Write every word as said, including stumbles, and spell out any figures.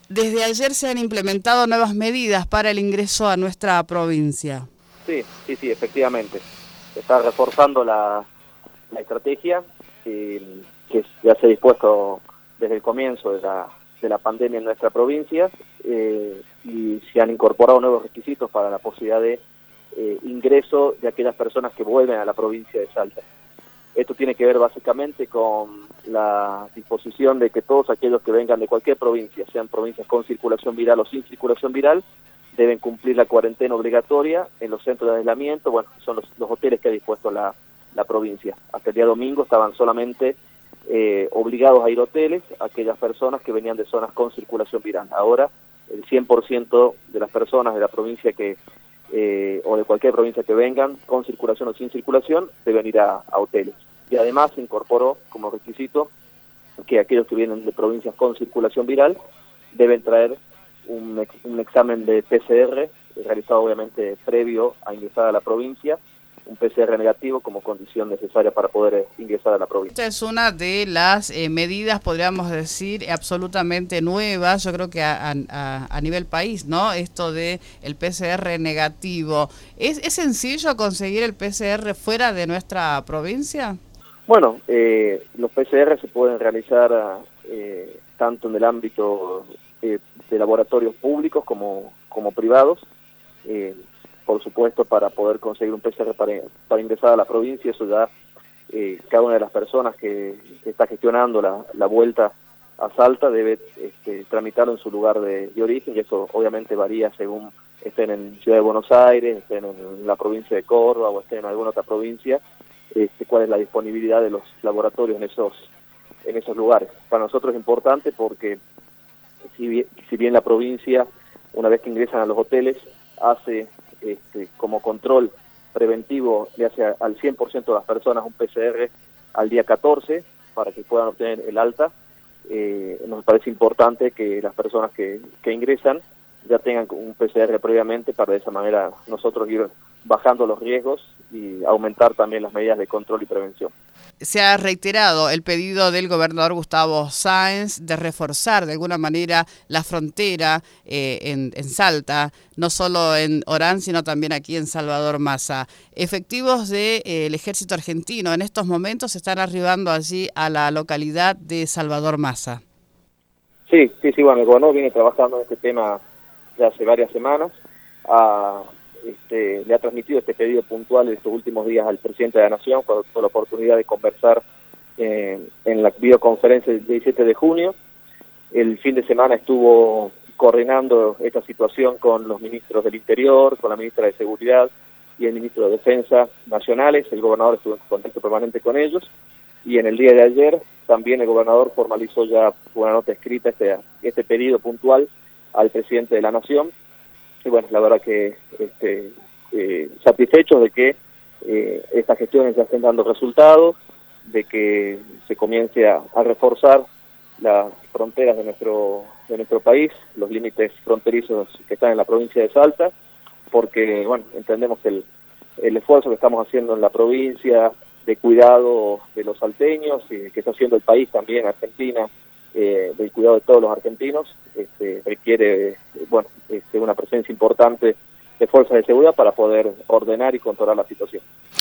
Desde ayer se han implementado nuevas medidas para el ingreso a nuestra provincia. Sí, sí, sí, efectivamente. Se está reforzando la, la estrategia eh, que ya se ha dispuesto desde el comienzo de la, de la pandemia en nuestra provincia eh, y se han incorporado nuevos requisitos para la posibilidad de eh, ingreso de aquellas personas que vuelven a la provincia de Salta. Esto tiene que ver básicamente con la disposición de que todos aquellos que vengan de cualquier provincia, sean provincias con circulación viral o sin circulación viral, deben cumplir la cuarentena obligatoria en los centros de aislamiento. Bueno, son los, los hoteles que ha dispuesto la, la provincia. Hasta el día domingo estaban solamente eh, obligados a ir a hoteles aquellas personas que venían de zonas con circulación viral. Ahora, el cien por ciento de las personas de la provincia que eh, o de cualquier provincia que vengan, con circulación o sin circulación, deben ir a, a hoteles. Y además se incorporó como requisito que aquellos que vienen de provincias con circulación viral deben traer un, ex, un examen de P C R, realizado obviamente previo a ingresar a la provincia, un P C R negativo como condición necesaria para poder ingresar a la provincia. Esta es una de las eh, medidas, podríamos decir, absolutamente nuevas, yo creo que a, a, a nivel país, ¿no? Esto de el P C R negativo. ¿Es, es sencillo conseguir el P C R fuera de nuestra provincia? Bueno, eh, los P C R se pueden realizar eh, tanto en el ámbito eh, de laboratorios públicos como, como privados. Eh, por supuesto, para poder conseguir un P C R para, para ingresar a la provincia, eso ya eh, cada una de las personas que, que está gestionando la, la vuelta a Salta debe este, tramitarlo en su lugar de, de origen, y eso obviamente varía según estén en Ciudad de Buenos Aires, estén en la provincia de Córdoba o estén en alguna otra provincia, este, cuál es la disponibilidad de los laboratorios en esos, en esos lugares. Para nosotros es importante porque si bien, si bien la provincia, una vez que ingresan a los hoteles, hace este, como control preventivo, le hace al cien por ciento de las personas un P C R al día catorce para que puedan obtener el alta. Eh, nos parece importante que las personas que, que ingresan ya tengan un P C R previamente, para de esa manera nosotros ir bajando los riesgos y aumentar también las medidas de control y prevención. Se ha reiterado el pedido del gobernador Gustavo Sáenz de reforzar de alguna manera la frontera eh, en, en Salta, no solo en Orán, sino también aquí en Salvador Massa. Efectivos del de, eh, ejército argentino en estos momentos están arribando allí a la localidad de Salvador Massa. Sí, sí, sí, bueno, el gobernador viene trabajando en este tema ya hace varias semanas. A, este, le ha transmitido este pedido puntual de estos últimos días al presidente de la Nación, cuando tuvo la oportunidad de conversar eh, en la videoconferencia del diecisiete de junio. El fin de semana estuvo coordinando esta situación con los ministros del Interior, con la ministra de Seguridad y el ministro de Defensa nacionales. El gobernador estuvo en contacto permanente con ellos, y en el día de ayer también el gobernador formalizó ya una nota escrita este, este pedido puntual al presidente de la Nación. Y bueno, la verdad que este, eh, satisfechos de que eh, estas gestiones ya estén dando resultados, de que se comience a, a reforzar las fronteras de nuestro de nuestro país, los límites fronterizos que están en la provincia de Salta, porque bueno, entendemos que el, el esfuerzo que estamos haciendo en la provincia de cuidado de los salteños, y que está haciendo el país también, Argentina, eh, del cuidado de todos los argentinos, este, requiere eh, bueno, este, una presencia importante de fuerzas de seguridad para poder ordenar y controlar la situación.